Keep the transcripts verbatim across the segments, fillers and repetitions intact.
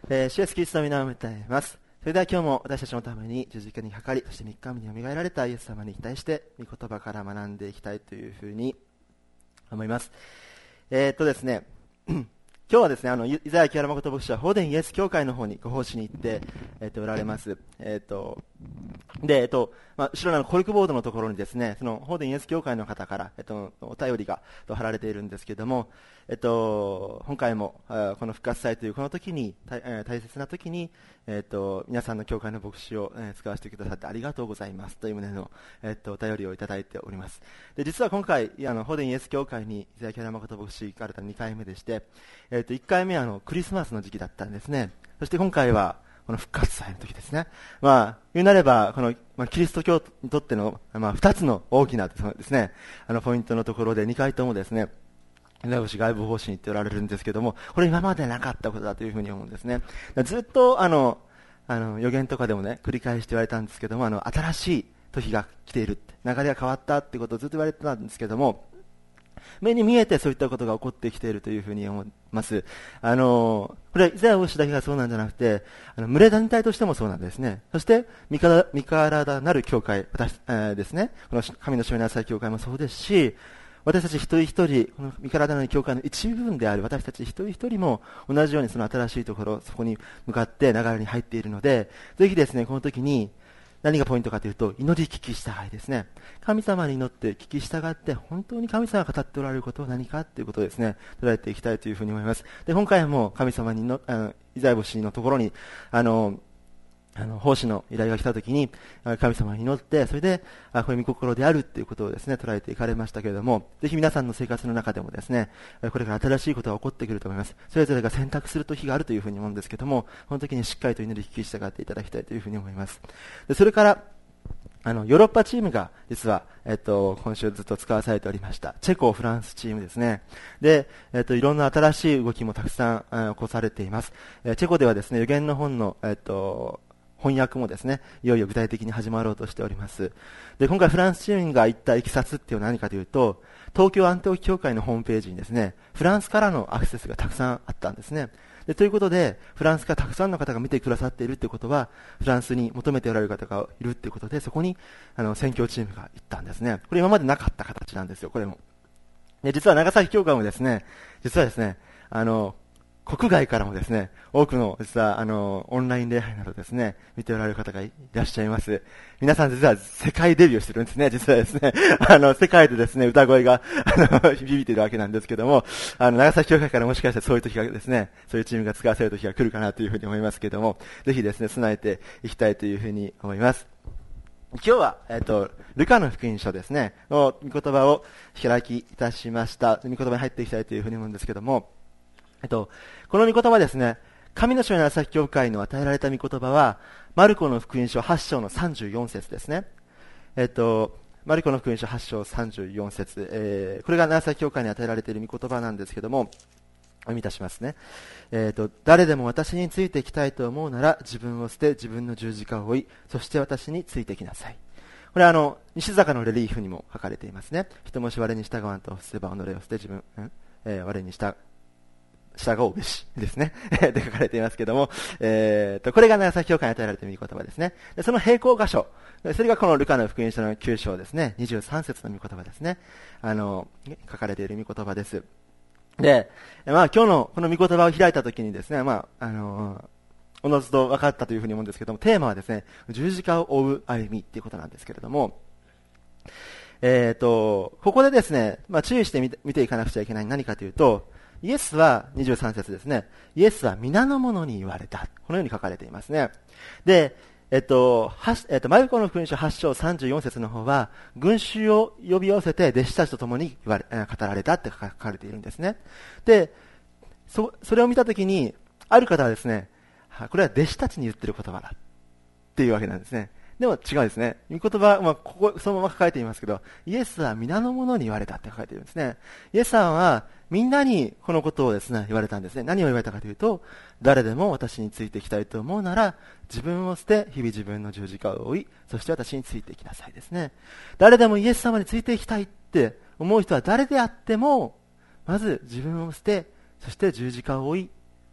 えー、主イエスキリストの皆を歌います。それでは今日も私たちのために十字架にかかり、そして三日目によみがえられたイエス様に対して御言葉から学んでいきたいというふうに思います。えー、っとですね今日はですね、あの、イザヤ木原誠牧師は、法殿イエス教会の方にご奉仕に行って、えっ、と、おられます。えっ、と、で、えっ、と、まあ、後ろのコルクボードのところにですね、その、法殿イエス教会の方から、えっ、と、お便りが貼られているんですけれども、えっ、と、今回も、この復活祭というこの時に、大, 大切な時に、えっ、と、皆さんの教会の牧師を、えー、使わせてくださってありがとうございますという旨の、えっ、と、お便りをいただいております。で、実は今回、あの、法殿イエス教会に、イザヤ木原誠牧師行かれたにかいめでして、えっ、と、いっかいめはあのクリスマスの時期だったんですね。そして今回はこの復活祭の時ですね。まあ、言うなれば、この、まあ、キリスト教にとっての、まあ、二つの大きなですね、あの、ポイントのところでにかいともですね、外部方針に言っておられるんですけども、これ今までなかったことだというふうに思うんですね。ずっと、あの、あの、予言とかでもね、繰り返して言われたんですけども、あの、新しい時が来ているって、流れが変わったってことをずっと言われてたんですけども、目に見えてそういったことが起こってきているというふうに思います。あの、これはイザヤ牧師だけがそうなんじゃなくて、あの群れ団体としてもそうなんですね。そして、身から身体なる教会、私、えー、ですね、この神の証明の浅い教会もそうですし、私たち一人一人、この身体なる教会の一部分である私たち一人一人も同じようにその新しいところ、そこに向かって流れに入っているので、ぜひですね、この時に、何がポイントかというと、祈り聞き従いですね。神様に祈って聞き従って、本当に神様が語っておられることは何かということをですね、捉えていきたいというふうに思います。で、今回も神様にの、あの、イザヤ牧師のところに、あの、あの、奉仕の依頼が来たときに、神様に祈って、それで、あ、これ御心であるっていうことをですね、捉えていかれましたけれども、ぜひ皆さんの生活の中でもですね、これから新しいことが起こってくると思います。それぞれが選択する時があるというふうに思うんですけども、この時にしっかりと祈り聞き従っていただきたいというふうに思います。で、それから、あの、ヨーロッパチームが、実は、えっと、今週ずっと使わされておりました。チェコ、フランスチームですね。で、えっと、いろんな新しい動きもたくさん、起こされています。えチェコではですね、予言の本の、えっと、翻訳もですね、いよいよ具体的に始まろうとしております。で、今回フランスチームが言ったいきさつっていうのは何かというと、東京アンテオキ教会のホームページにですね、フランスからのアクセスがたくさんあったんですね。で、ということで、フランスからたくさんの方が見てくださっているということは、フランスに求めておられる方がいるということで、そこに、あの、宣教チームが行ったんですね。これ今までなかった形なんですよ、これも。で、実は長崎教会もですね、実はですね、あの、国外からもですね、多くの、実は、あの、オンライン礼拝などですね、見ておられる方がいらっしゃいます。皆さん実は世界デビューしてるんですね、実はですね。あの、世界でですね、歌声が、あの、響いているわけなんですけども、あの、長崎教会からもしかしたらそういう時がですね、そういうチームが使わされる時が来るかなというふうに思いますけども、ぜひですね、備えていきたいというふうに思います。今日は、えっと、ルカの福音書ですね、の御言葉を開きいたしました。御言葉に入っていきたいというふうに思うんですけども、えっと、この御言葉ですね、神の証明の浅い教会の与えられた御言葉は、マルコの福音書はち章のさんじゅうよん節ですね。えっと、マルコの福音書はち章さんじゅうよん節、えー、これが長崎教会に与えられている御言葉なんですけども、お読みいたしますね。えっと、誰でも私についてきたいと思うなら、自分を捨て、自分の十字架を追い、そして私についてきなさい。これはあの、西坂のレリーフにも書かれていますね。人もし我に従わんとすれば己を捨て自分、うんえー、我に従従うべしですね。で書かれていますけども、えー、と、これが長崎教会に与えられている御言葉ですね。でその並行箇所、それがこのルカの福音書のきゅう章ですね、にじゅうさん節の御言葉ですね。あの、書かれている御言葉です。で、まあ今日のこの御言葉を開いたときにですね、まあ、あの、おのずと分かったというふうに思うんですけども、テーマはですね、十字架を追う歩みっていうことなんですけれども、えっ、と、ここでですね、まあ注意して見て、見ていかなくちゃいけない何かというと、イエスは、にじゅうさん節ですね。イエスは皆の者に言われた。このように書かれていますね。で、えっと、はえっと、マルコの福音書はち章さんじゅうよん節の方は、群衆を呼び寄せて弟子たちと共に言われ、語られたって書かれているんですね。で、そ、それを見たときに、ある方はですね、これは弟子たちに言ってる言葉だ。っていうわけなんですね。でも違うんですね。御言葉、まあ、ここ、そのまま書かれていますけど、イエスは皆の者に言われたって書かれているんですね。イエスさんは、みんなにこのことをですね、言われたんですね。何を言われたかというと、誰でも私についていきたいと思うなら、自分を捨て、日々自分の十字架を追い、そして私についていきなさいですね。誰でもイエス様についていきたいって思う人は誰であっても、まず自分を捨て、そして十字架を追い、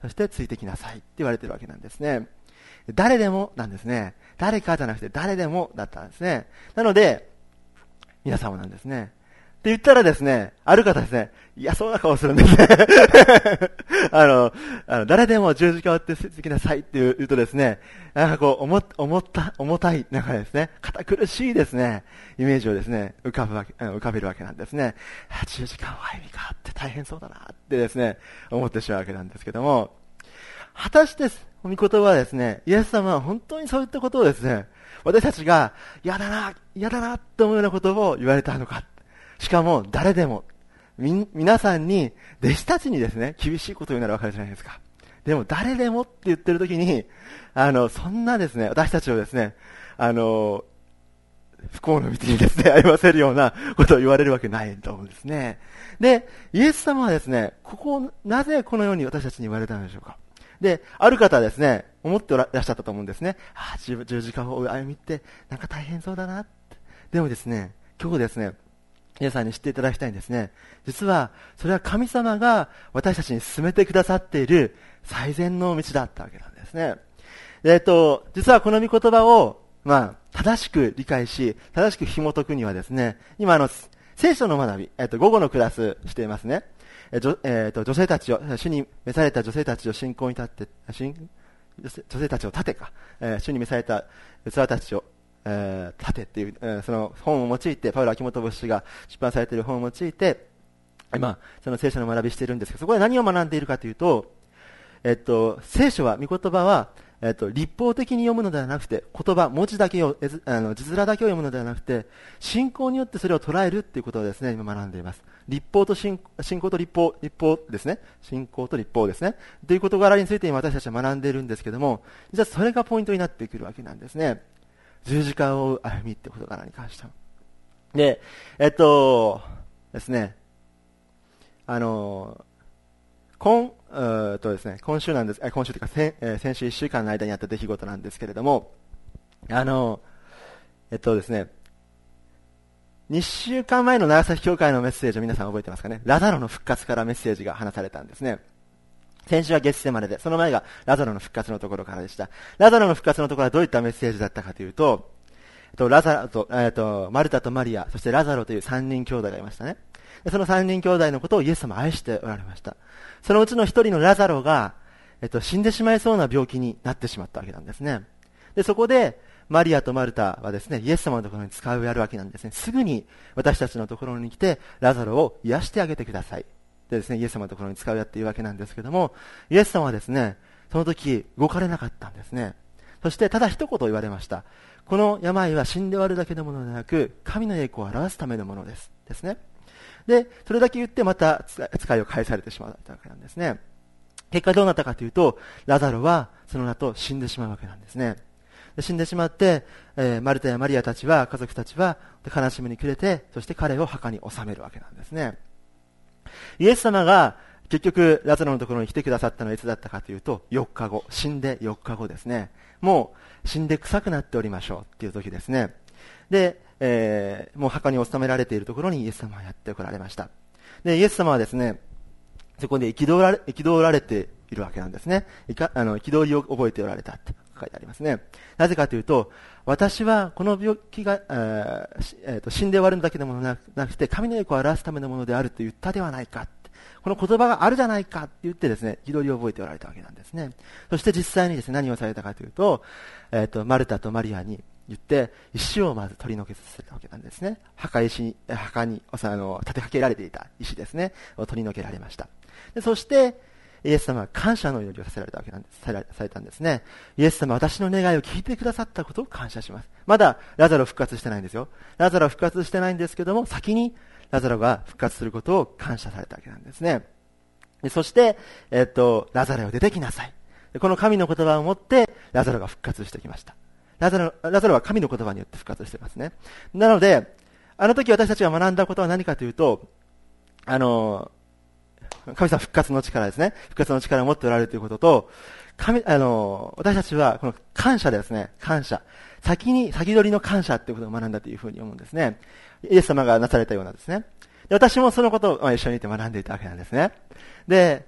そしてついてきなさいって言われているわけなんですね。誰でもなんですね。誰かじゃなくて誰でもだったんですね。なので、皆様なんですね。って言ったらですね、ある方ですね、嫌そうな顔するんですね。あの、あの、誰でも十字架を追ってついてきなさいって言うとですね、なんかこう、重、重た、重たい、なんかですね、堅苦しいですね、イメージをですね、浮かぶわけ、浮かべるわけなんですね。十字架の歩みかって大変そうだなってですね、思ってしまうわけなんですけども、果たして、御言葉はですね、イエス様は本当にそういったことをですね、私たちが嫌だな、嫌だなって思うようなことを言われたのか。しかも誰でも、み、皆さんに、弟子たちにですね、厳しいことを言うならわかるじゃないですか。でも誰でもって言ってるときに、あの、そんなですね、私たちをですね、あの、不幸の道にですね、歩ませるようなことを言われるわけないと思うんですね。で、イエス様はですね、ここを、なぜこのように私たちに言われたのでしょうか。で、ある方はですね、思ってらっしゃったと思うんですね。ああ、十字架を歩みって、なんか大変そうだなって。でもですね、今日ですね、皆さんに知っていただきたいんですね。実は、それは神様が私たちに進めてくださっている最善の道だったわけなんですね。えっと、実はこの御言葉を、まあ、正しく理解し、正しく紐解くにはですね、今あの、聖書の学び、えっと、午後のクラスしていますね。えーえー、と女性たちを、主に召された女性たちを信仰に立って、女性、女性たちを立てか、えー、主に召された器たちを、えー、立てっていう、えー、その本を用いて、パウロ・秋元牧師が出版されている本を用いて、今、その聖書の学びしているんですけど、そこで何を学んでいるかというと、えっと、聖書は、御言葉は、えっと、立法的に読むのではなくて、言葉、文字だけを、あの、字面だけを読むのではなくて、信仰によってそれを捉えるっていうことをですね、今学んでいます。立法と信、信仰と立法、立法ですね。信仰と立法ですね。という事柄について今私たちは学んでいるんですけども、実はそれがポイントになってくるわけなんですね。十字架を追う歩みって事柄に関しては。で、えっと、ですね、あの、今、うとですね、今週なんです、今週というか先、えー、先週いっしゅうかんの間にあった出来事なんですけれども、あの、えっとですね、にしゅうかんまえの長崎教会のメッセージを皆さん覚えてますかね。ラザロの復活からメッセージが話されたんですね。先週は月セマネで、その前がラザロの復活のところからでした。ラザロの復活のところはどういったメッセージだったかというと、えっと、ラザロと、えっと、マルタとマリア、そしてラザロというさんにん兄弟がいましたね。でそのさんにん兄弟のことをイエス様は愛しておられました。そのうちの一人のラザロが、えっと、死んでしまいそうな病気になってしまったわけなんですね。で、そこで、マリアとマルタはですね、イエス様のところに使うやるわけなんですね。すぐに私たちのところに来て、ラザロを癒してあげてください。でですね、イエス様のところに使うやっていうわけなんですけども、イエス様はですね、その時動かれなかったんですね。そしてただ一言言われました。この病は死んで終わるだけのものではなく、神の栄光を表すためのものです。ですね。で、それだけ言ってまた使いを返されてしまったわけなんですね。結果どうなったかというと、ラザロはその後死んでしまうわけなんですね。で死んでしまって、えー、マルタやマリアたちは、家族たちは悲しみに暮れて、そして彼を墓に収めるわけなんですね。イエス様が結局ラザロのところに来てくださったのはいつだったかというと、よっかご、死んでよっかごですね。もう死んで臭くなっておりましょうっていう時ですね。で、えー、もう墓に収められているところにイエス様はやってこられました。で、イエス様はですね、そこで憤られ、憤られているわけなんですね。いか、あの、憤りを覚えておられたって書いてありますね。なぜかというと、私はこの病気が、えーえー、と死んで終わるだけのものではなくて、神の栄光を表すためのものであると言ったではないか。この言葉があるじゃないかって言ってですね、憤りを覚えておられたわけなんですね。そして実際にですね、何をされたかというと、えっ、ー、と、マルタとマリアに言って、石をまず取り除けさせたわけなんですね。墓石に、墓に、あの、立てかけられていた石ですね、を取り除けられました。でそして、イエス様は感謝の祈りをさせられたわけなんです、されたんですね。イエス様は私の願いを聞いてくださったことを感謝します。まだラザロ復活してないんですよ。ラザロ復活してないんですけども、先にラザロが復活することを感謝されたわけなんですね。でそして、えっと、ラザロよ出てきなさい。でこの神の言葉を持って、ラザロが復活してきました。ラザロ、ラザロは神の言葉によって復活していますね。なので、あの時私たちが学んだことは何かというと、あの、神様復活の力ですね。復活の力を持っておられるということと、神、あの、私たちはこの感謝ですね。感謝。先に、先取りの感謝ということを学んだというふうに思うんですね。イエス様がなされたようなですね。で私もそのことを一緒にいて学んでいたわけなんですね。で、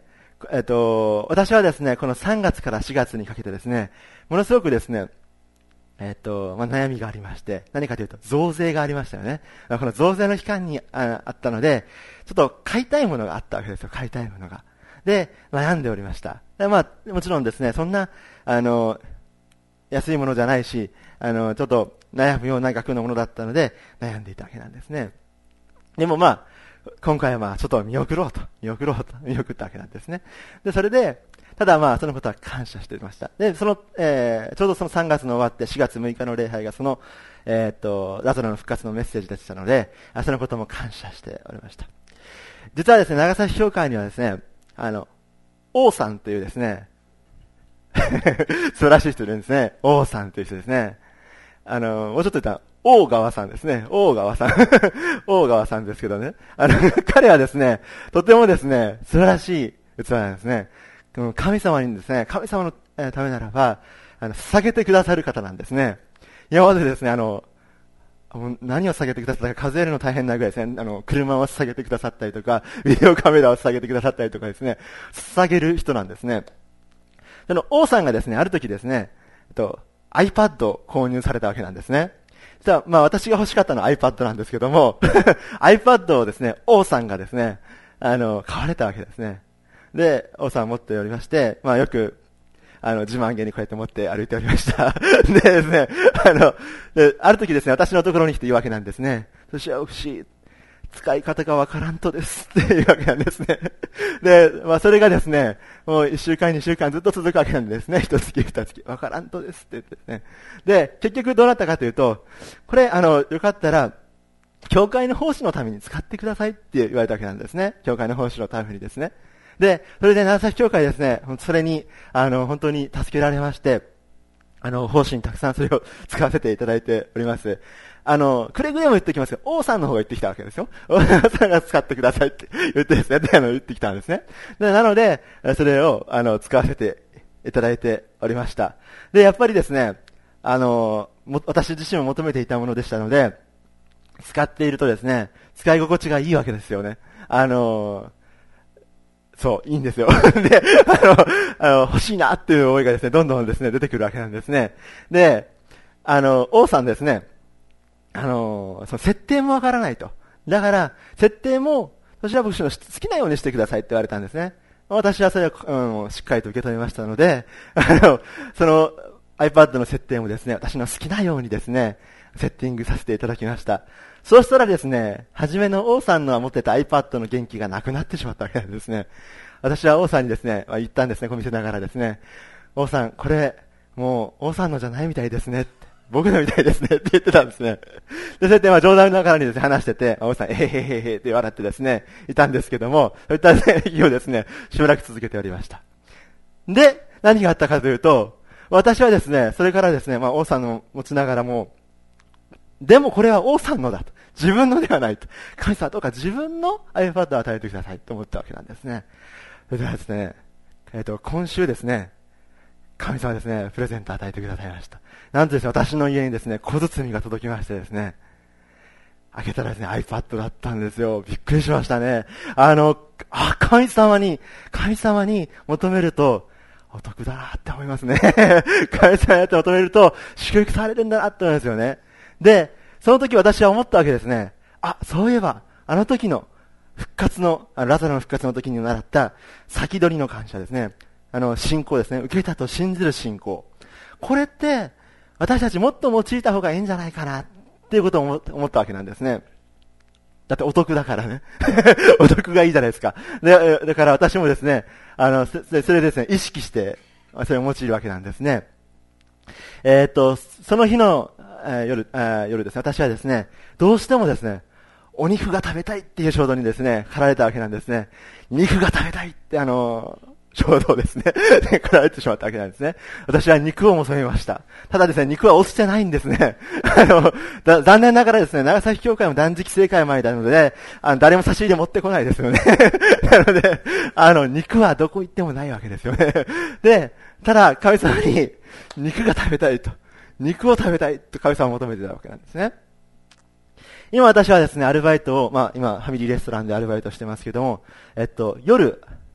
えっと、私はですね、このさんがつからしがつにかけてですね、ものすごくですね、えっと、まあ、悩みがありまして、何かというと、増税がありましたよね。この増税の期間に あ, あったので、ちょっと買いたいものがあったわけですよ、買いたいものが。で、悩んでおりました。で、まあ、もちろんですね、そんな、あの、安いものじゃないし、あの、ちょっと悩むような額のものだったので、悩んでいたわけなんですね。でもまあ、今回はまあ、ちょっと見送ろうと、見送ろうと、見送ったわけなんですね。で、それで、ただまあ、そのことは感謝していました。で、その、えー、ちょうどそのさんがつの終わってしがつむいかの礼拝がその、えー、っと、ラザロの復活のメッセージでしたので、そのことも感謝しておりました。実はですね、長崎教会にはですね、あの、王さんというですね、素晴らしい人いるんですね。王さんという人ですね。あの、もうちょっと言ったら、大川さんですね。大川さん。大川さんですけどね。あの、彼はですね、とてもですね、素晴らしい器なんですね。神様にですね、神様のためならば、あの、捧げてくださる方なんですね。今までですね、あの、何を捧げてくださったか数えるの大変なぐらいですね、あの、車を捧げてくださったりとか、ビデオカメラを捧げてくださったりとかですね、捧げる人なんですね。その王さんがですね、ある時ですね、えっと、iPad を購入されたわけなんですね。実は、まあ私が欲しかったのは iPad なんですけども、iPad をですね、王さんがですね、あの、買われたわけですね。で、王さん持っておりまして、まあよく、あの、自慢げにこうやって持って歩いておりました。でですね、あの、で、ある時ですね、私のところに来て言うわけなんですね。そして、おし、使い方がわからんとですっていうわけなんですね。で、まあそれがですね、もう一週間、二週間ずっと続くわけなんですね。一月、二月、わからんとですって言ってですね。で、結局どうなったかというと、これ、あの、よかったら、教会の奉仕のために使ってくださいって言われたわけなんですね。教会の奉仕のためにですね。で、それで長崎教会ですね、それに、あの、本当に助けられまして、あの、奉仕にたくさんそれを使わせていただいております。あの、くれぐれも言ってきますけど、王さんの方が言ってきたわけですよ。王さんが使ってくださいって言ってですね、で、あの、言ってきたんですね。で、なので、それを、あの、使わせていただいておりました。で、やっぱりですね、あの、も、私自身も求めていたものでしたので、使っているとですね、使い心地がいいわけですよね。あの、そう、いいんですよ。で、あの、あの、欲しいなっていう思いがですね、どんどんですね、出てくるわけなんですね。で、あの、王さんですね、あの、その設定もわからないと。だから、設定も、そちら僕の好きなようにしてくださいって言われたんですね。私はそれを、うん、しっかりと受け止めましたので、あの、その iPad の設定もですね、私の好きなようにですね、セッティングさせていただきました。そうしたらですね、初めの王さんの持ってた iPad の元気がなくなってしまったわけなんですね。私は王さんにですね、言ったんですね、こう見せながらですね、王さん、これ、もう王さんのじゃないみたいですねって。僕のみたいですねって言ってたんですね。で、そうやってまあ冗談ながらにですね、話してて、王さん、えへへへへって笑ってですね、いたんですけども、そういったね、日をですね、しばらく続けておりました。で、何があったかというと、私はですね、それからですね、まあ王さんの持ちながらも、でもこれは王さんのだと。自分のではないと。神様どうか自分の iPad を与えてくださいと思ったわけなんですね。それではですね、えっと、今週ですね、神様ですね、プレゼントを与えてくださいました。なんとですね、私の家にですね、小包が届きましてですね、開けたらですね、iPad だったんですよ。びっくりしましたね。あの、あ、神様に、神様に求めると、お得だなって思いますね。神様に求めると、祝福されるんだなって思いますよね。で、その時私は思ったわけですね。あ、そういえば、あの時の復活の、ラザロの復活の時に習った先取りの感謝ですね。あの、信仰ですね。受けたと信じる信仰。これって、私たちもっと用いた方がいいんじゃないかな、っていうことを思ったわけなんですね。だってお得だからね。お得がいいじゃないですか。で、だから私もですね、あの、それでですね、意識して、それを用いるわけなんですね。えっと、その日の、えー、夜、えー、夜ですね、私はですね、どうしてもですね、お肉が食べたいっていう衝動にですね、駆られたわけなんですね。肉が食べたいって、あのー、衝動ですね。駆られてしまったわけなんですね。私は肉を求めました。ただですね、肉は落ちてないんですね。あの、だ残念ながらですね、長崎教会も断食正解前なので、あの、誰も差し入れ持ってこないですよね。なので、あの、肉はどこ行ってもないわけですよね。で、ただ、神様に肉が食べたいと。肉を食べたいと神様を求めてたわけなんですね。今私はですね、アルバイトを、まあ今、ファミリーレストランでアルバイトしてますけども、えっと、夜、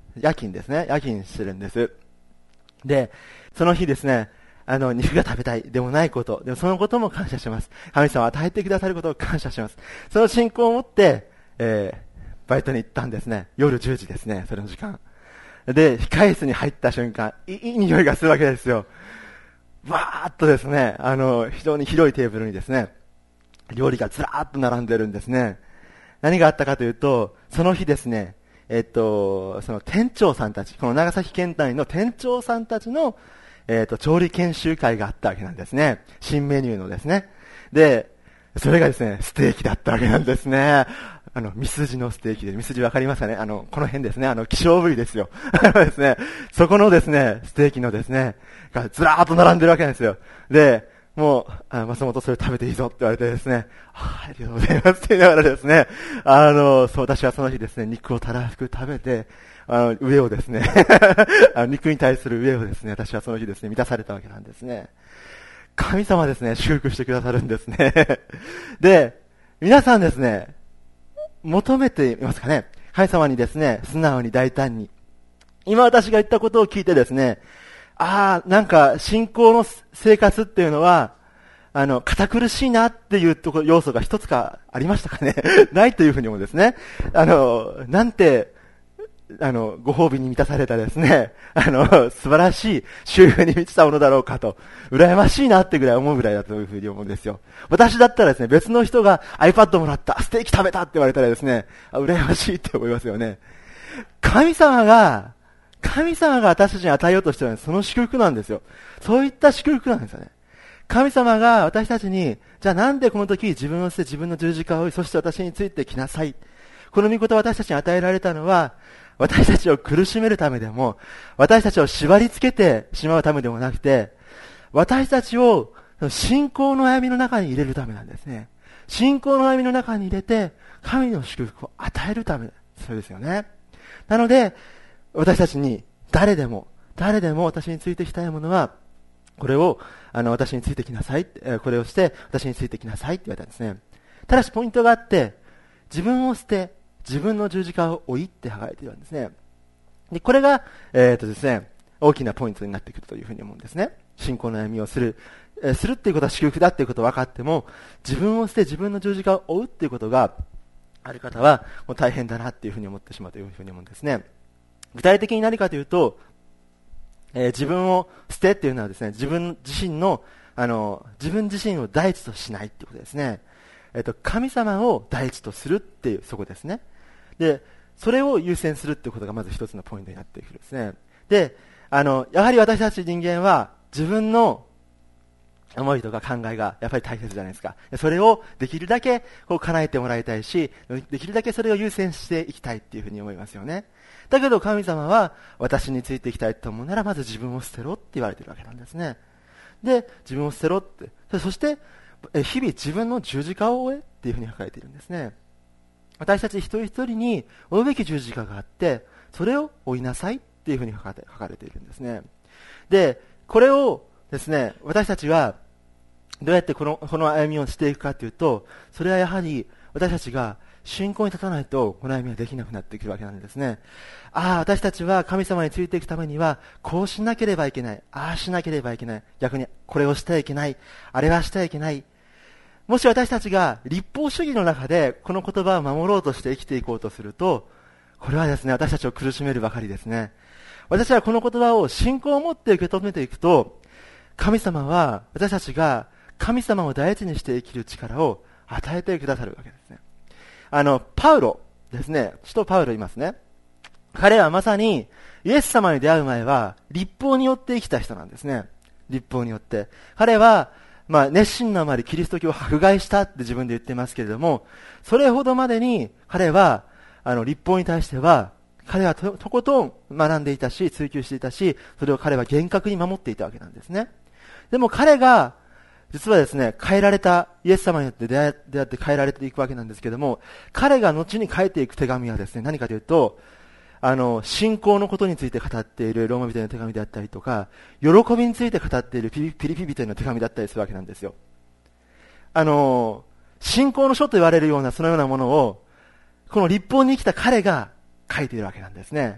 夜勤ですね。夜勤してるんです。で、その日ですね、あの、肉が食べたいでもないこと、でもそのことも感謝します。神様は与えてくださることを感謝します。その信仰を持って、えー、バイトに行ったんですね。夜じゅうじですね、それの時間。で、控え室に入った瞬間、いい匂いがするわけですよ。わーっとですね、あの、非常に広いテーブルにですね、料理がずらーっと並んでるんですね。何があったかというと、その日ですね、えっと、その店長さんたち、この長崎県内の店長さんたちの、えっと、調理研修会があったわけなんですね。新メニューのですね。で、それがですね、ステーキだったわけなんですね。あの、ミスジのステーキで、ミスジわかりますかね？あの、この辺ですね、あの、希少部位ですよ。ですね、そこのですね、ステーキのですね、がずらーっと並んでるわけなんですよ。で、もう、あ、松本それ食べていいぞって言われてですね、あ, ありがとうございますって言いながらですね、あの、そう、私はその日ですね、肉をたらふく食べて、あの、上をですね、あの肉に対する上をですね、私はその日ですね、満たされたわけなんですね。神様ですね、祝福してくださるんですね。で、皆さんですね、求めていますかね？神様にですね、素直に大胆に。今私が言ったことを聞いてですね、ああ、なんか信仰の生活っていうのは、あの、堅苦しいなっていうところ、要素が一つかありましたかね？ないというふうに思うんですね。あの、なんて、あの、ご褒美に満たされたですね、あの、素晴らしい収入に満ちたものだろうかと、羨ましいなってぐらい思うぐらいだというふうに思うんですよ。私だったらですね、別の人が iPad もらった、ステーキ食べたって言われたらですね、あ、羨ましいって思いますよね。神様が、神様が私たちに与えようとしているのはその祝福なんですよ。そういった祝福なんですよね。神様が私たちに、じゃあなんでこの時自分を捨て自分の十字架を追い、そして私についてきなさい。この御事を私たちに与えられたのは、私たちを苦しめるためでも、私たちを縛り付けてしまうためでもなくて、私たちを信仰の歩みの中に入れるためなんですね。信仰の歩みの中に入れて、神の祝福を与えるため、そうですよね。なので、私たちに誰でも、誰でも私についてきたいものは、これを、あの、私についてきなさい、これをして、私についてきなさいって言われたんですね。ただしポイントがあって、自分を捨て、自分の十字架を追いって書かれているんですね。で、これが、えっとですね、大きなポイントになってくるというふうに思うんですね。信仰の歩みをする。えー、するっていうことは祝福だっていうことは分かっても、自分を捨て自分の十字架を追うっていうことがある方は、もう大変だなっていうふうに思ってしまうというふうに思うんですね。具体的に何かというと、えー、自分を捨てっていうのはですね、自分自身の、あの、自分自身を第一としないっていうことですね。えっと、神様を第一とするっていう、そこですね。で、それを優先するっていうことがまず一つのポイントになってくるんですね。で、あの、やはり私たち人間は自分の思いとか考えがやっぱり大切じゃないですか。それをできるだけこう叶えてもらいたいし、できるだけそれを優先していきたいっていうふうに思いますよね。だけど神様は私についていきたいと思うならまず自分を捨てろって言われているわけなんですね。で、自分を捨てろって。そして、日々自分の十字架を追えっていうふうに書かれているんですね。私たち一人一人に追うべき十字架があって、それを追いなさいっていうふうに書かれ、書かれているんですね。で、これをですね、私たちはどうやってこの、この歩みをしていくかというと、それはやはり私たちが信仰に立たないとこの歩みはできなくなってくるわけなんですね。ああ、私たちは神様についていくためにはこうしなければいけない。ああしなければいけない。逆にこれをしてはいけない。あれはしてはいけない。もし私たちが立法主義の中でこの言葉を守ろうとして生きていこうとすると、これはですね、私たちを苦しめるばかりですね。私はこの言葉を信仰を持って受け止めていくと、神様は私たちが神様を第一にして生きる力を与えてくださるわけですね。あの、パウロですね、使徒パウロいますね。彼はまさにイエス様に出会う前は立法によって生きた人なんですね。立法によって。彼はまあ、熱心なあまりキリスト教を迫害したって自分で言ってますけれども、それほどまでに彼は、あの、立法に対しては、彼は と, とことん学んでいたし、追求していたし、それを彼は厳格に守っていたわけなんですね。でも彼が、実はですね、変えられた、イエス様によって出会って変えられていくわけなんですけども、彼が後に書いていく手紙はですね、何かというと、あの、信仰のことについて語っているローマ人への手紙であったりとか、喜びについて語っているピリピリピ人への手紙だったりするわけなんですよ。あの、信仰の書と言われるようなそのようなものを、この立法に生きた彼が書いているわけなんですね。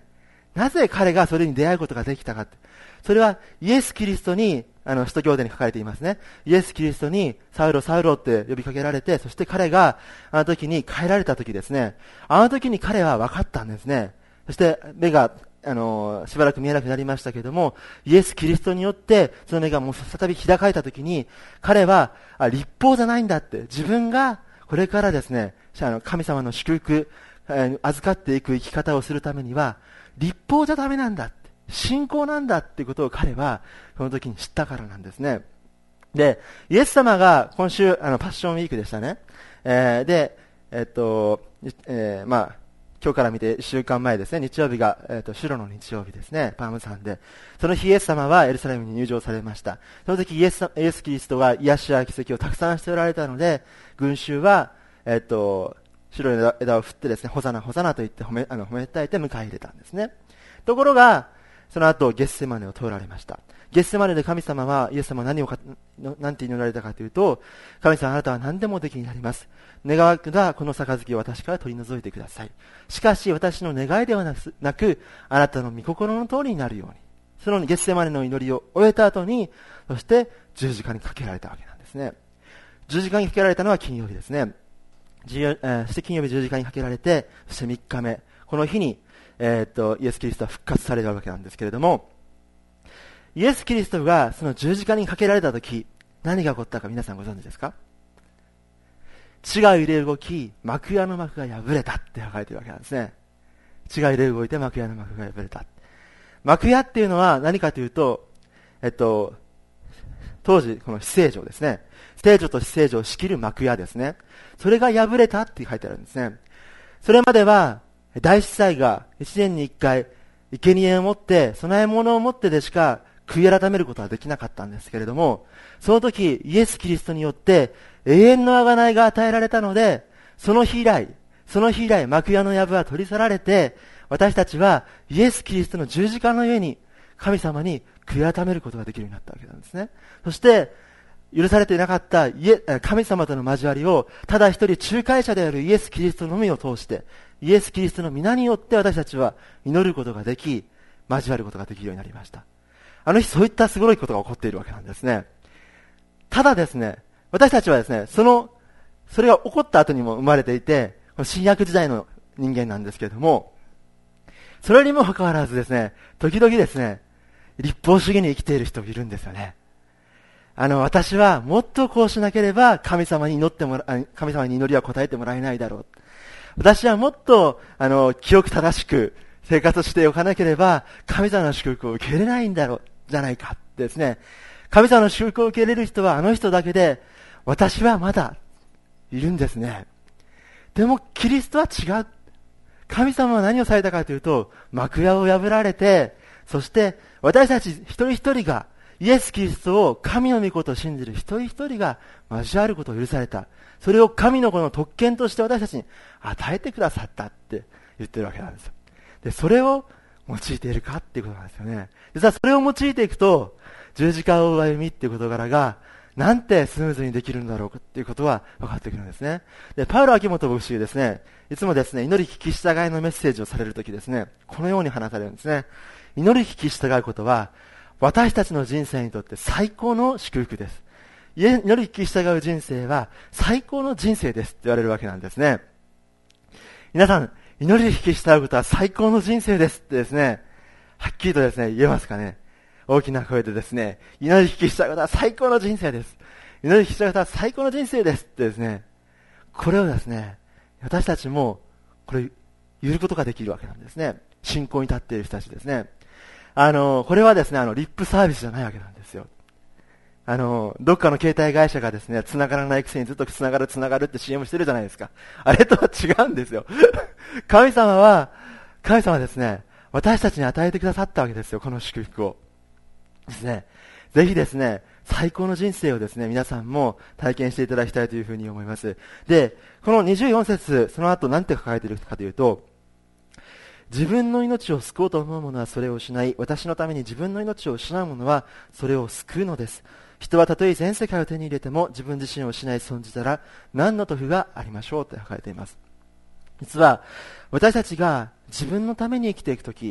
なぜ彼がそれに出会うことができたかって。それはイエス・キリストに、あの、使徒行伝に書かれていますね。イエス・キリストに、サウロ、サウロって呼びかけられて、そして彼が、あの時に変えられた時ですね。あの時に彼は分かったんですね。そして、目が、あの、しばらく見えなくなりましたけれども、イエス・キリストによって、その目がもう再び開かれた時に、彼は、あ、立法じゃないんだって、自分が、これからですね、あの、神様の祝福、えー、預かっていく生き方をするためには、立法じゃダメなんだ。信仰なんだっていうことを彼はその時に知ったからなんですね。で、イエス様が今週あのパッションウィークでしたね。えー、で、えっと、えー、まあ今日から見ていっしゅうかんまえですね、日曜日が、えっと、白の日曜日ですね、パーム山で。その日イエス様はエルサレムに入場されました。その時イエス、イエスキリストは癒しや奇跡をたくさんしておられたので、群衆は、えっと、白い枝、枝を振ってですね、ホザナホザナと言って褒め、あの、褒めたえて迎え入れたんですね。ところが、その後、ゲッセマネを通られました。ゲッセマネで神様は、イエス様は何をか、なんて祈られたかというと、神様あなたは何でもできになります。願わくばこの杯を私から取り除いてください。しかし私の願いではなく、あなたの御心の通りになるように。そのゲッセマネの祈りを終えた後に、そして十字架にかけられたわけなんですね。十字架にかけられたのは金曜日ですね。えー、そして金曜日十字架にかけられて、そしてみっかめ、この日に、えー、っとイエス・キリストは復活されたわけなんですけれども、イエス・キリストがその十字架にかけられたとき、何が起こったか皆さんご存知ですか？血が揺れ動き、幕屋の幕が破れたって書かれているわけなんですね。血が揺れ動いて幕屋の幕が破れた。幕屋っていうのは何かというと、えっと、当時この死聖城ですね。聖女と死聖女を仕切る幕屋ですね。それが破れたって書いてあるんですね。それまでは大司祭が一年に一回生贄を持って供え物を持ってでしか悔い改めることはできなかったんですけれども、その時イエス・キリストによって永遠の贖いが与えられたので、その日以来その日以来幕屋の藪は取り去られて、私たちはイエス・キリストの十字架の上に神様に悔い改めることができるようになったわけなんですね。そして許されていなかった神様との交わりを、ただ一人仲介者であるイエス・キリストのみを通して、イエス・キリストの皆によって私たちは祈ることができ、交わることができるようになりました。あの日そういったすごいことが起こっているわけなんですね。ただですね、私たちはですね、その、それが起こった後にも生まれていて、新約時代の人間なんですけれども、それにもかかわらずですね、時々ですね、立法主義に生きている人もいるんですよね。あの、私はもっとこうしなければ神様に祈ってもら、神様に祈りは答えてもらえないだろう。私はもっと、あの、清く正しく生活しておかなければ神様の祝福を受け入れないんだろう、じゃないかってですね。神様の祝福を受け入れる人はあの人だけで、私はまだいるんですね。でもキリストは違う。神様は何をされたかというと、幕屋を破られて、そして私たち一人一人がイエス・キリストを神の御事を信じる一人一人が交わることを許された。それを神の子の特権として私たちに与えてくださったって言ってるわけなんですよ。で、それを用いているかっていうことなんですよね。実はそれを用いていくと、十字架を追う歩みっていう事柄が、なんてスムーズにできるんだろうかっていうことは分かってくるんですね。で、パウロ・秋元牧師ですね、いつもですね、祈り聞き従いのメッセージをされるときですね、このように話されるんですね。祈り聞き従うことは、私たちの人生にとって最高の祝福です。祈り聞き従う人生は最高の人生ですって言われるわけなんですね。皆さん、祈り聞き従うことは最高の人生ですってですね、はっきりとですね、言えますかね。大きな声でですね、祈り聞き従うことは最高の人生です。祈り聞き従うことは最高の人生ですってですね、これをですね、私たちもこれ言うことができるわけなんですね。信仰に立っている人たちですね。あの、これはですね、あの、リップサービスじゃないわけなんですよ。あの、どっかの携帯会社がですね、繋がらないくせにずっと繋がる繋がるって シーエム してるじゃないですか。あれとは違うんですよ。神様は、神様はですね、私たちに与えてくださったわけですよ、この祝福を。ですね。ぜひですね、最高の人生をですね、皆さんも体験していただきたいというふうに思います。で、このにじゅうよん節、その後何て書かれているかというと、自分の命を救おうと思う者はそれを失い、私のために自分の命を失う者はそれを救うのです。人はたとえ全世界を手に入れても自分自身を失い損じたら何の得がありましょうと書かれています。実は私たちが自分のために生きていくとき、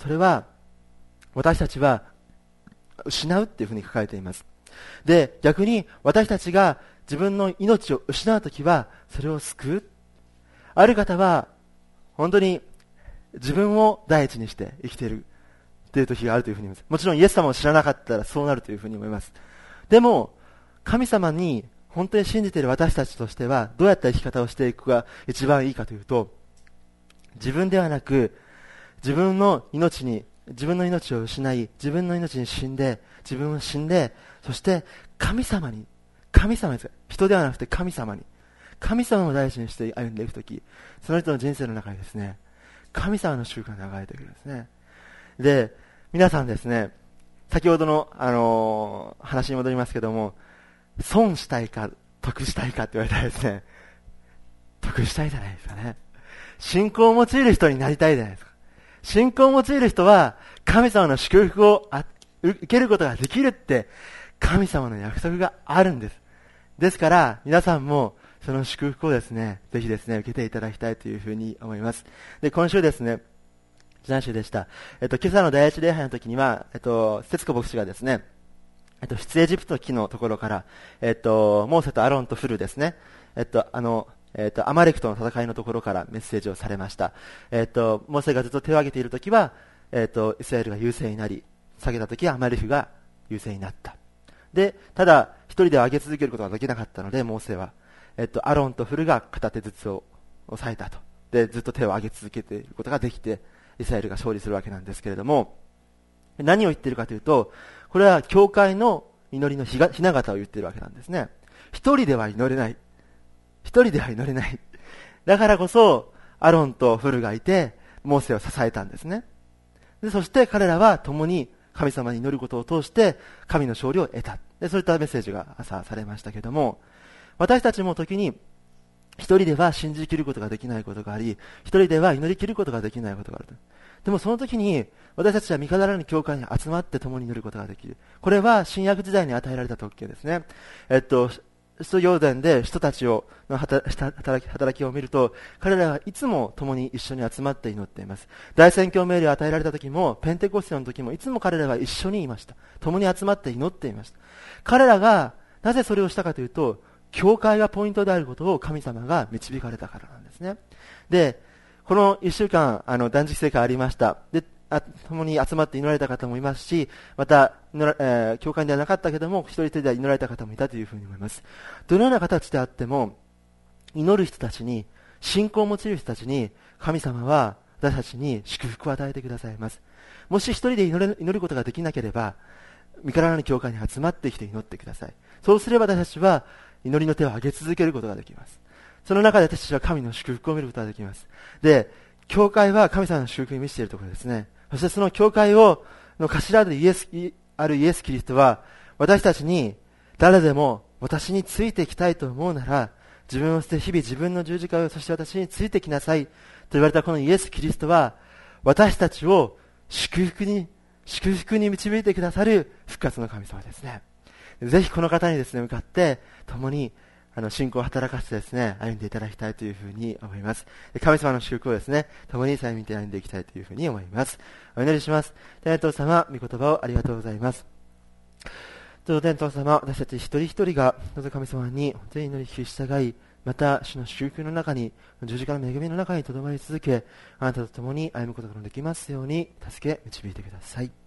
それは私たちは失うっていうふうに書かれています。で、逆に私たちが自分の命を失うときはそれを救う。ある方は本当に自分を第一にして生きているという時があるというふうに思います。もちろんイエス様を知らなかったらそうなるというふうに思います。でも神様に本当に信じている私たちとしてはどうやった生き方をしていくが一番いいかというと、自分ではなく自分の命に自分の命を失い、自分の命に死んで、自分を死んで、そして神様に、神様です。人ではなくて神様に、神様を大事にして歩んでいくとき、その人の人生の中にですね、神様の祝福が流れてくるんですね。で、皆さんですね、先ほどの、あのー、話に戻りますけども、損したいか、得したいかって言われたらですね、得したいじゃないですかね。信仰を用いる人になりたいじゃないですか。信仰を用いる人は神様の祝福を受けることができるって神様の約束があるんです。ですから皆さんもその祝福をですね、ぜひですね、受けていただきたいというふうに思います。で、今週ですね、ジャン週でした。えっと、今朝の第一礼拝の時には、えっと、節子牧師がですね、えっと、出エジプト記のところから、えっと、モーセとアロンとフルですね、えっと、あの、えっと、アマレクとの戦いのところからメッセージをされました。えっと、モーセがずっと手を挙げているときは、えっと、イスラエルが優勢になり、下げたときはアマレクが優勢になった。で、ただ、一人では上げ続けることができなかったので、モーセは、えっと、アロンとフルが片手ずつを押さえたと。で、ずっと手を上げ続けていることができて、イスラエルが勝利するわけなんですけれども、何を言っているかというと、これは教会の祈りのひがひな形を言っているわけなんですね。一人では祈れない。一人では祈れない。だからこそ、アロンとフルがいて、モーセを支えたんですね。で、そして彼らは共に神様に祈ることを通して、神の勝利を得た。で、そういったメッセージが朝されましたけども、私たちも時に、一人では信じきることができないことがあり、一人では祈りきることができないことがある。でもその時に、私たちは御方の教会に集まって共に祈ることができる。これは新約時代に与えられた特権ですね。えっと、使徒行伝で人たちをの働き、働きを見ると、彼らはいつも共に一緒に集まって祈っています。大宣教命令を与えられた時も、ペンテコステの時も、いつも彼らは一緒にいました。共に集まって祈っていました。彼らがなぜそれをしたかというと、教会がポイントであることを神様が導かれたからなんですね。で、この一週間、あの、断食生活ありました。で、あ共に集まって祈られた方もいますし、また、祈らえー、教会ではなかったけども、一人一人で祈られた方もいたというふうに思います。どのような形であっても、祈る人たちに、信仰を持ちる人たちに、神様は私たちに祝福を与えてくださいます。もし一人で祈れ祈ることができなければ、御体の教会に集まってきて祈ってください。そうすれば私たちは、祈りの手を上げ続けることができます。その中で私たちは神の祝福を見ることができます。で、教会は神様の祝福に満ちているところですね。そしてその教会を、の頭でイエス、あるイエス・キリストは、私たちに、誰でも私についていきたいと思うなら、自分を捨て日々自分の十字架を、そして私についてきなさいと言われたこのイエス・キリストは、私たちを祝福に、祝福に導いてくださる復活の神様ですね。ぜひこの方にですね、向かって、共に、あの、信仰を働かせてですね、歩んでいただきたいというふうに思います。神様の祝福をですね、共に歩んで歩んでいきたいというふうに思います。お祈りします。天父様、御言葉をありがとうございます。どうぞ天父様、私たち一人一人が、どうぞ神様に本当に祈り聞き従い、また、主の祝福の中に、十字架の恵みの中にとどまり続け、あなたと共に歩むことができますように、助け、導いてください。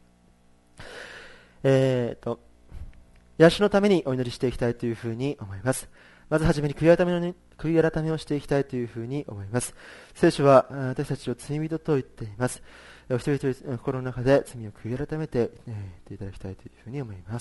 えーと、癒しのためにお祈りしていきたいというふうに思います。まずはじめに悔い改めの悔い改めをしていきたいというふうに思います。聖書は私たちを罪人と言っています。お一人一人心の中で罪を悔い改めて言っていただきたいというふうに思います。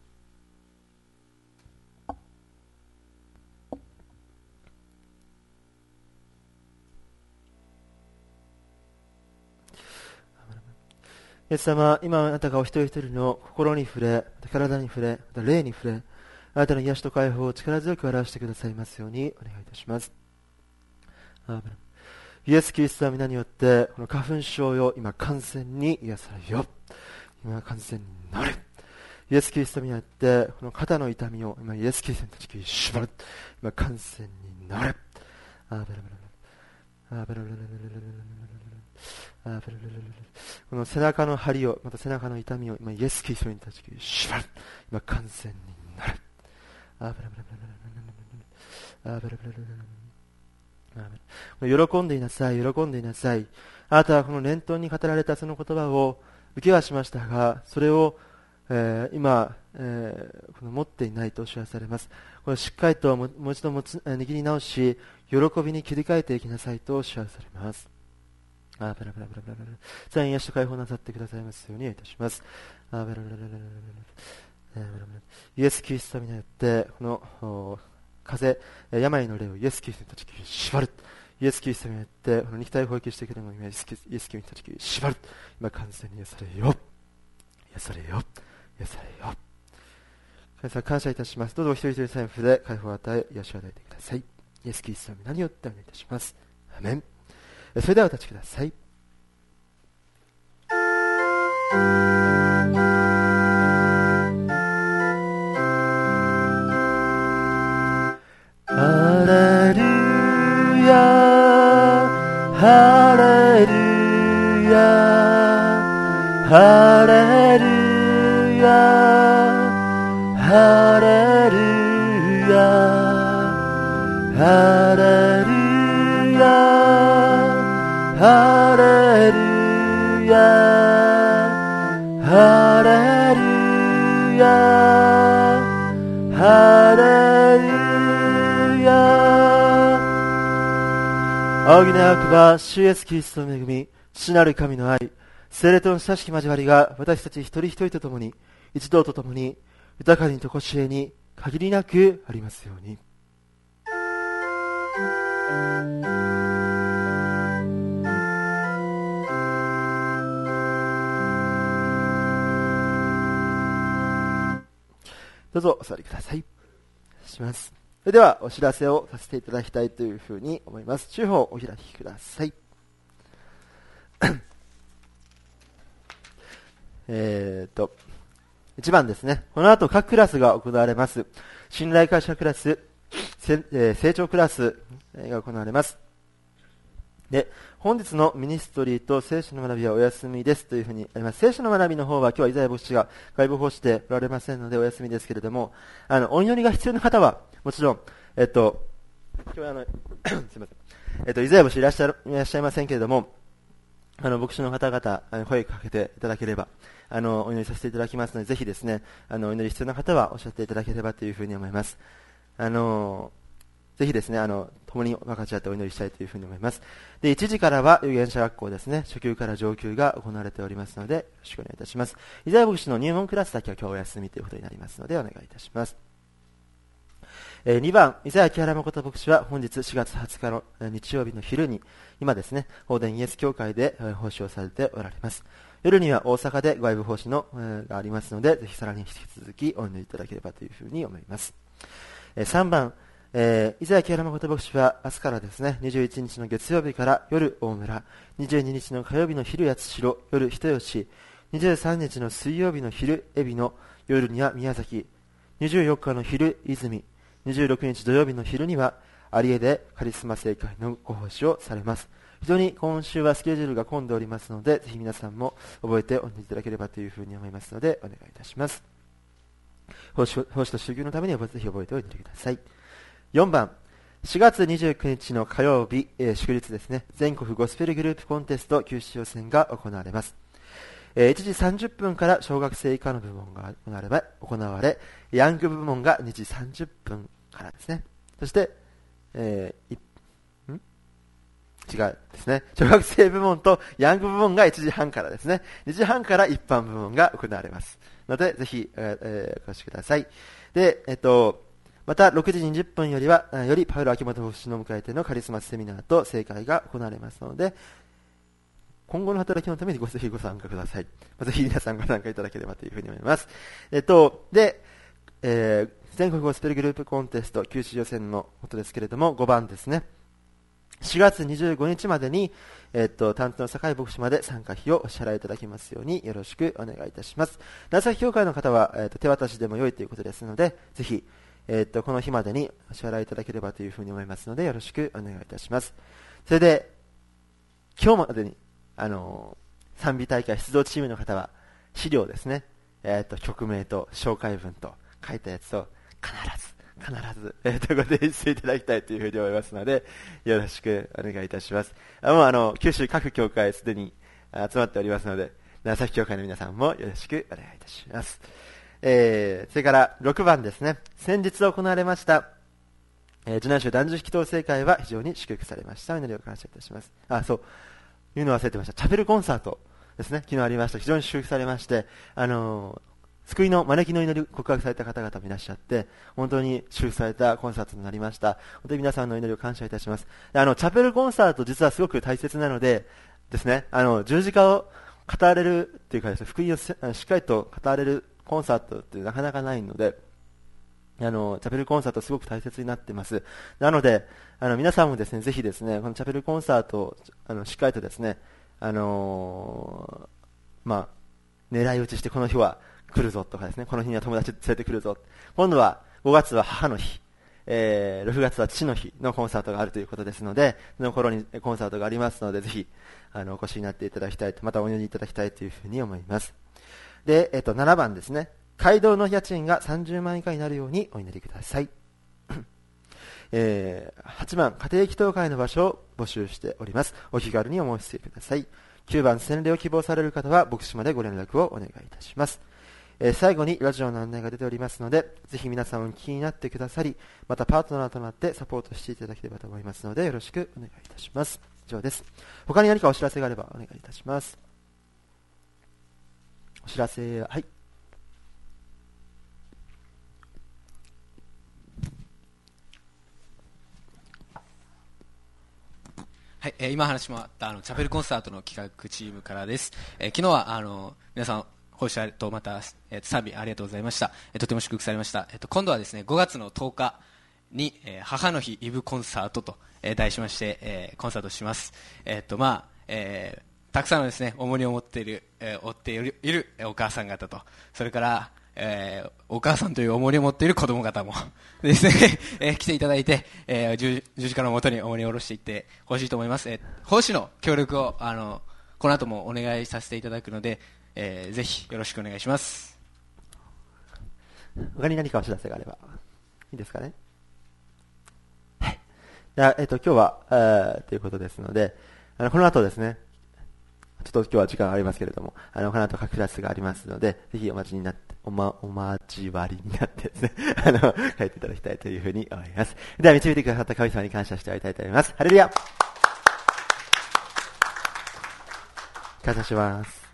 イエス様、今あなたがお一人一人の心に触れ、体に触れ、また霊に触れ、あなたの癒しと解放を力強く表してくださいますようにお願いいたします。アーメン。イエス・キリストの皆によって、この花粉症よ、今完全に癒されるよ。今完全になる。イエス・キリストによって、この肩の痛みを、今イエス・キリストの時に縛る。今完全になる。アーベラベラベラ。アーベラベラベラベラベラベラベラベラベラベラベラ。 この背中の張りを、また背中の痛みを今イエスキリストに立ち切り、シュバッ、今完全になる。あブラブラブラブラあブラブラブラブラ。喜んでいなさい、喜んでいなさい。あなたはこの念頭に語られたその言葉を受けはしましたが、それを、えー、今、えー、この持っていないと知らされます。これをしっかりともう一度もつ握り直し、喜びに切り替えていきなさいと知らされます。あブラブラブラブラブラ。さあ、癒しと解放なさってくださいますようにいたします。あブラブラブラブラブラブラブラ。イエス・キリストによってこの風邪、病の霊をイエス・キリストに立ち切り縛る。イエス・キリストによってこの肉体を放棄してくれるのをイエス・キリストに立ち切り縛る。今完全に癒されよ、癒されよ、癒されよ。神様感謝いたします。どうぞお一人一人財布で解放を与え、癒しを与えてください。イエス・キリストの皆によってお願いいたします。アメン。それではお立ちください。ハレルヤ、ハレルヤ、ハレルヤ、ハレルヤ、ハレルヤ、ハレルヤ、ハレルヤ、ハレルヤ。仰ぎなくば主イエスキリストの恵み、父なる神の愛、聖霊との親しき交わりが私たち一人一人とともに、一同とともに豊かにとこしえに限りなくありますように。どうぞお座りください。します。それではお知らせをさせていただきたいというふうに思います。中報をお開きください。えっといちばんですね。この後各クラスが行われます。信頼感謝クラス、成長クラスが行われます。で、本日のミニストリーと聖書の学びはお休みですというふうにあります。聖書の学びの方は今日はイザヤ牧師が外部奉仕でおられませんのでお休みですけれども、あの、お祈りが必要な方は、もちろん、えっと、今日はあの、すいません。えっと、イザヤ牧師いらっしゃいらっしゃいませんけれども、あの、牧師の方々、あの声かけていただければ、あの、お祈りさせていただきますので、ぜひですね、あの、お祈り必要な方はおっしゃっていただければというふうに思います。あの、ぜひですね、あの、共に分かち合ってお祈りしたいというふうに思います。で、いちじからは、預言者学校ですね、初級から上級が行われておりますので、よろしくお願いいたします。イザヤ牧師の入門クラスだけは今日お休みということになりますので、お願いいたします。えー、にばん、イザヤ木原誠牧師は本日しがつはつかの日曜日の昼に、今ですね、法殿イエス教会で奉仕をされておられます。夜には大阪で外部奉仕の、えー、がありますので、ぜひさらに引き続きお祈りいただければというふうに思います。えー、さんばん、えー、イザヤ木原誠牧師は明日からですね、にじゅういちにちの月曜日から夜大村、にじゅうににちの火曜日の昼八代、夜人吉、にじゅうさんにちの水曜日の昼海老野、夜には宮崎、にじゅうよっかの昼泉、にじゅうろくにち土曜日の昼には有江でカリスマ聖会のご奉仕をされます。非常に今週はスケジュールが混んでおりますので、ぜひ皆さんも覚えてお祈りいただければというふうに思いますので、お願いいたします。奉仕と宗教のためにぜひ覚えてお祈りください。よんばん、しがつにじゅうくにちの火曜日、えー、祝日ですね、全国ゴスペルグループコンテスト九州予選が行われます。えー、いちじさんじゅっぷんから小学生以下の部門が行われ、行われヤング部門がにじさんじゅっぷんからですね。そして、えー、いん違うですね。小学生部門とヤング部門がいちじはんからですね。にじはんから一般部門が行われますので、ぜひ、えー、お越しください。で、えっと、またろくじにじゅっぷんよりは、よりパウロ秋元牧師の迎えてのカリスマスセミナーと聖会が行われますので、今後の働きのためにごぜひご参加ください。ぜひ皆さんご参加いただければというふうに思います。えっと、で、えー、全国ゴスペルグループコンテスト九州予選のことですけれども、ごばんですね。しがつにじゅうごにちまでに、えっと、担当の坂井牧師まで参加費をお支払いいただきますようによろしくお願いいたします。長崎教会の方は、えっと、手渡しでも良いということですので、ぜひ、えっと、この日までにお支払いいただければというふうに思いますので、よろしくお願いいたします。それで、今日までに、あの、 賛美大会出場チームの方は資料ですね、えー、と曲名と紹介文と書いたやつと必ず必ず、えー、とご提出していただきたいというふうに思いますので、よろしくお願いいたします。あもうあの九州各教会すでに集まっておりますので、長崎教会の皆さんもよろしくお願いいたします。えー、それからろくばんですね、先日行われました、えー、受難州男女引き統制会は非常に祝福されました。お祈りを感謝いたします。あ、そういうの忘れてました。チャペルコンサートですね、昨日ありました。非常に祝福されまして、あのー救いの招きの祈り告白された方々もいらっしゃって、本当に祝福されたコンサートとなりました。本当に皆さんの祈りを感謝いたします。あのチャペルコンサート実はすごく大切なのでですね、あの十字架を語られるっていうかですね、福音をしっかりと語られるコンサートってなかなかないので、あのチャペルコンサートすごく大切になっています。なのであの皆さんもですね、ぜひですね、このチャペルコンサートをあのしっかりとですね、あのー、まあ狙い撃ちして、この日は来るぞとかですね、この日には友達連れてくるぞ、今度はごがつは母の日、えー、ろくがつは父の日のコンサートがあるということですので、その頃にコンサートがありますので、ぜひあのお越しになっていただきたいと、またお祈りいただきたいというふうに思います。で、えっと、ななばんですね、街道の家賃がさんじゅうまん以下になるようにお祈りください。えー、はちばん、家庭祈祷会の場所を募集しております。お気軽にお申し付けください。きゅうばん、洗礼を希望される方は牧師までご連絡をお願いいたします。えー、最後にラジオの案内が出ておりますので、ぜひ皆さんお聞きになってくださり、またパートナーとなってサポートしていただければと思いますので、よろしくお願いいたします。以上です。他に何かお知らせがあればお願いいたします。お知らせは、はい。 はい、えー、今話もあったあのチャペルコンサートの企画チームからです。えー、昨日はあの皆さん奉仕とまた、えー、賛美ありがとうございました。えー、とても祝福されました。えー、と今度はですね、ごがつのとおかに、えー、母の日イブコンサートと、えー、題しまして、えー、コンサートします。えーとまあえー、たくさんのですね重荷を持っている、えー、負っている、いるお母さん方と、それからえー、お母さんという重荷を持っている子供方もですね、えー、来ていただいて、えー、十, 十字架のもとに重荷を下ろしていってほしいと思います。えー、奉仕の協力をあのこの後もお願いさせていただくので、えー、ぜひよろしくお願いします。 他に何かお知らせがあればいいですかね。はい。じゃあ、えっと、今日は、えー、ということですので、あのこの後ですね、ちょっと今日は時間がありますけれども、あのこの後各クラスがありますので、ぜひお待ちになって、おま、お待ち割りになってですね、あの、書いていただきたいというふうに思います。では、導いてくださった神様に感謝してあげたいと思います。ハレルヤ。感謝します。